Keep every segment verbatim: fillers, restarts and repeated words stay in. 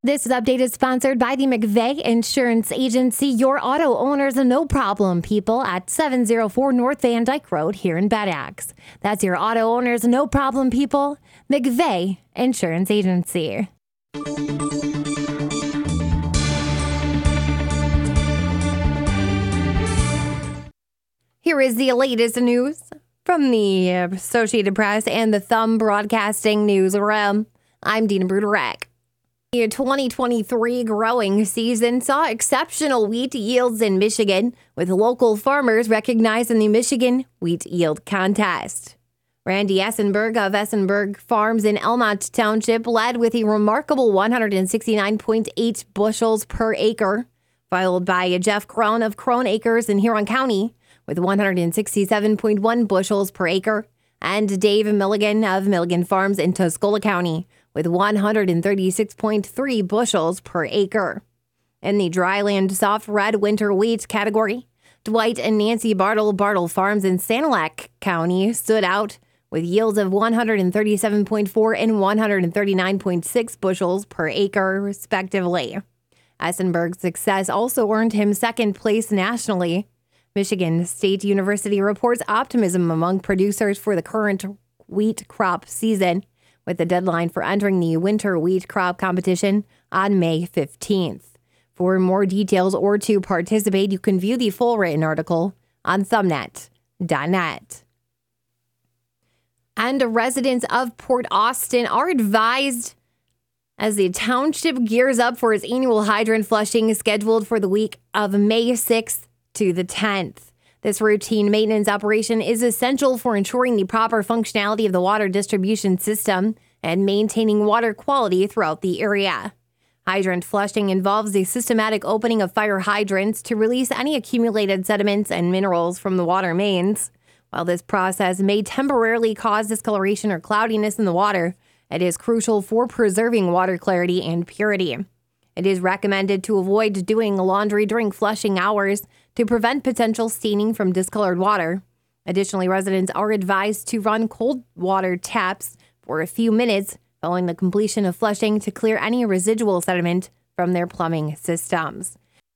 This update is sponsored by the McVeigh Insurance Agency, your auto owners no problem people at seven oh four North Van Dyke Road here in Bad Axe. That's your auto owners no problem people, McVeigh Insurance Agency. Here is the latest news from the Associated Press and the Thumb Broadcasting Newsroom. I'm Dina Bruderek. The twenty twenty-three growing season saw exceptional wheat yields in Michigan, with local farmers recognized in the Michigan Wheat Yield Contest. Randy Essenberg of Essenberg Farms in Elmont Township led with a remarkable one hundred sixty-nine point eight bushels per acre, followed by Jeff Crone of Crone Acres in Huron County with one hundred sixty-seven point one bushels per acre, and Dave Milligan of Milligan Farms in Tuscola County with one hundred thirty-six point three bushels per acre. In the dryland soft red winter wheat category, Dwight and Nancy Bartle Bartle Farms in Sanilac County stood out with yields of one hundred thirty-seven point four and one hundred thirty-nine point six bushels per acre, respectively. Essenberg's success also earned him second place nationally. Michigan State University reports optimism among producers for the current wheat crop season, with the deadline for entering the winter wheat crop competition on May fifteenth. For more details or to participate, you can view the full written article on thumbnet dot net. And residents of Port Austin are advised as the township gears up for its annual hydrant flushing scheduled for the week of May sixth to the tenth. This routine maintenance operation is essential for ensuring the proper functionality of the water distribution system and maintaining water quality throughout the area. Hydrant flushing involves the systematic opening of fire hydrants to release any accumulated sediments and minerals from the water mains. While this process may temporarily cause discoloration or cloudiness in the water, it is crucial for preserving water clarity and purity. It is recommended to avoid doing laundry during flushing hours to prevent potential staining from discolored water. Additionally, residents are advised to run cold water taps for a few minutes following the completion of flushing to clear any residual sediment from their plumbing systems.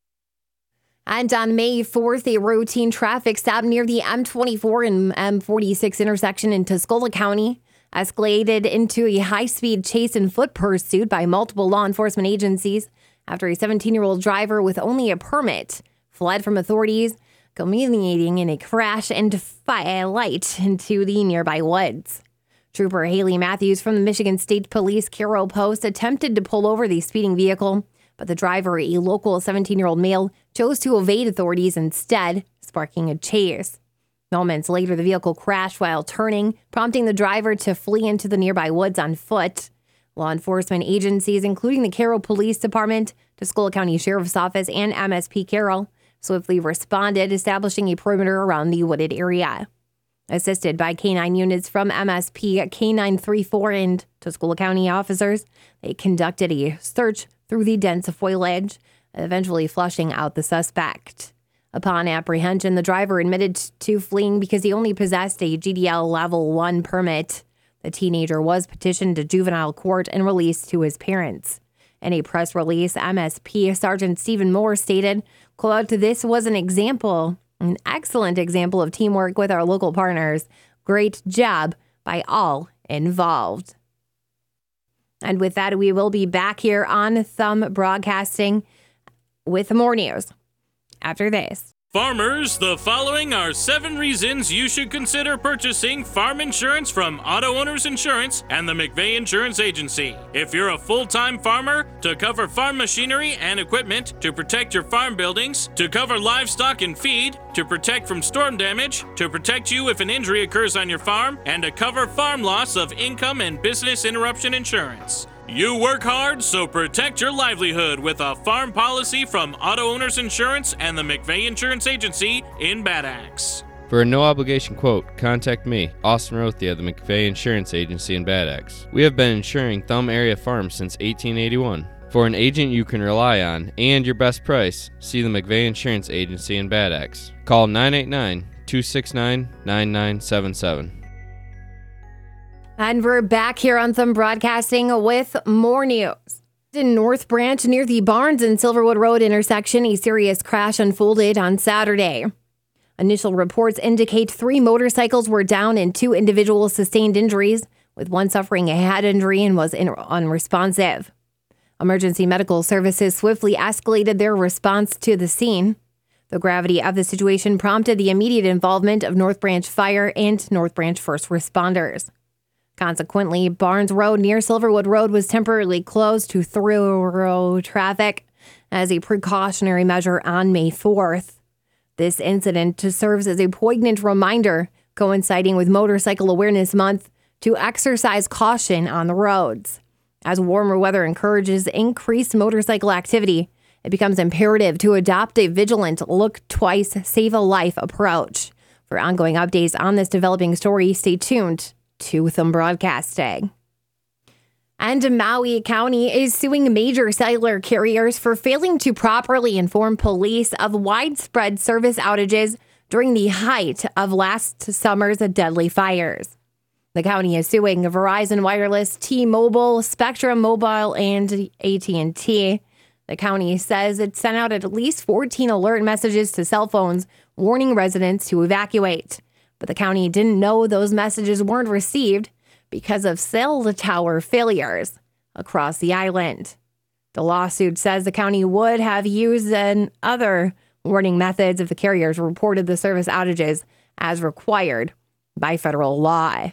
And on May fourth, a routine traffic stop near the M twenty-four and M forty-six intersection in Tuscola County escalated into a high-speed chase and foot pursuit by multiple law enforcement agencies after a seventeen-year-old driver with only a permit fled from authorities, culminating in a crash and flight into the nearby woods. Trooper Haley Matthews from the Michigan State Police Carroll Post attempted to pull over the speeding vehicle, but the driver, a local seventeen-year-old male, chose to evade authorities instead, sparking a chase. Moments later, the vehicle crashed while turning, prompting the driver to flee into the nearby woods on foot. Law enforcement agencies, including the Carroll Police Department, Tuscola County Sheriff's Office, and M S P Carroll, swiftly responded, establishing a perimeter around the wooded area. Assisted by K nine units from M S P, K nine thirty-four, and Tuscola County officers, they conducted a search through the dense foliage, eventually flushing out the suspect. Upon apprehension, the driver admitted to fleeing because he only possessed a G D L Level one permit. The teenager was petitioned to juvenile court and released to his parents. In a press release, M S P Sergeant Stephen Moore stated, quote, "This was an example, an excellent example of teamwork with our local partners. Great job by all involved." And with that, we will be back here on Thumb Broadcasting with more news after this. Farmers, the following are seven reasons you should consider purchasing farm insurance from Auto Owners Insurance and the McVeigh Insurance Agency. If you're a full-time farmer, to cover farm machinery and equipment, to protect your farm buildings, to cover livestock and feed, to protect from storm damage, to protect you if an injury occurs on your farm, and to cover farm loss of income and business interruption insurance. You work hard, so protect your livelihood with a farm policy from Auto Owners Insurance and the McVeigh Insurance Agency in Bad Axe. For a no-obligation quote, contact me, Austin Rothia of the McVeigh Insurance Agency in Bad Axe. We have been insuring Thumb area farms since eighteen eighty-one. For an agent you can rely on and your best price, see the McVeigh Insurance Agency in Bad Axe. Call nine eight nine, two six nine, nine nine seven seven. And we're back here on Thumb Broadcasting with more news. In North Branch, near the Barnes and Silverwood Road intersection, a serious crash unfolded on Saturday. Initial reports indicate three motorcycles were down and two individuals sustained injuries, with one suffering a head injury and was in- unresponsive. Emergency medical services swiftly escalated their response to the scene. The gravity of the situation prompted the immediate involvement of North Branch Fire and North Branch first responders. Consequently, Barnes Road near Silverwood Road was temporarily closed to through traffic as a precautionary measure on May fourth. This incident serves as a poignant reminder, coinciding with Motorcycle Awareness Month, to exercise caution on the roads. As warmer weather encourages increased motorcycle activity, it becomes imperative to adopt a vigilant look twice, save a life approach. For ongoing updates on this developing story, stay tuned to Thumb Broadcasting. And Maui County is suing major cellular carriers for failing to properly inform police of widespread service outages during the height of last summer's deadly fires. The county is suing Verizon Wireless, T-Mobile, Spectrum Mobile, and A T and T. The county says it sent out at least fourteen alert messages to cell phones warning residents to evacuate. But the county didn't know those messages weren't received because of cell tower failures across the island. The lawsuit says the county would have used an other warning methods if the carriers reported the service outages as required by federal law.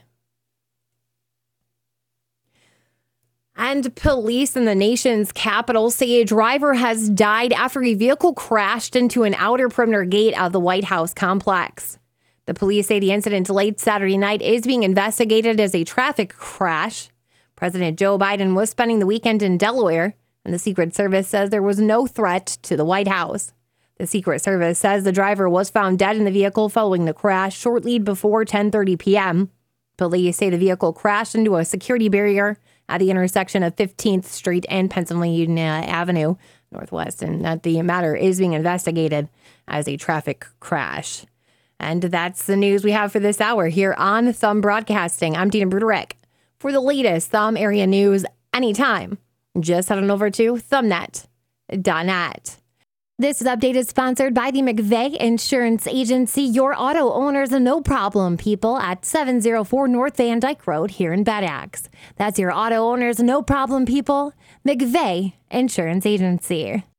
And police in the nation's capital say a driver has died after a vehicle crashed into an outer perimeter gate of the White House complex. The police say the incident late Saturday night is being investigated as a traffic crash. President Joe Biden was spending the weekend in Delaware, and the Secret Service says there was no threat to the White House. The Secret Service says the driver was found dead in the vehicle following the crash shortly before ten thirty p.m. Police say the vehicle crashed into a security barrier at the intersection of fifteenth Street and Pennsylvania Avenue Northwest, and that the matter is being investigated as a traffic crash. And that's the news we have for this hour here on Thumb Broadcasting. I'm Dina Bruderek. For the latest Thumb area news anytime, just head on over to thumbnet dot net. This update is sponsored by the McVeigh Insurance Agency, your auto owners no problem people at seven oh four North Van Dyke Road here in Bad Axe. That's your auto owners no problem people, McVeigh Insurance Agency.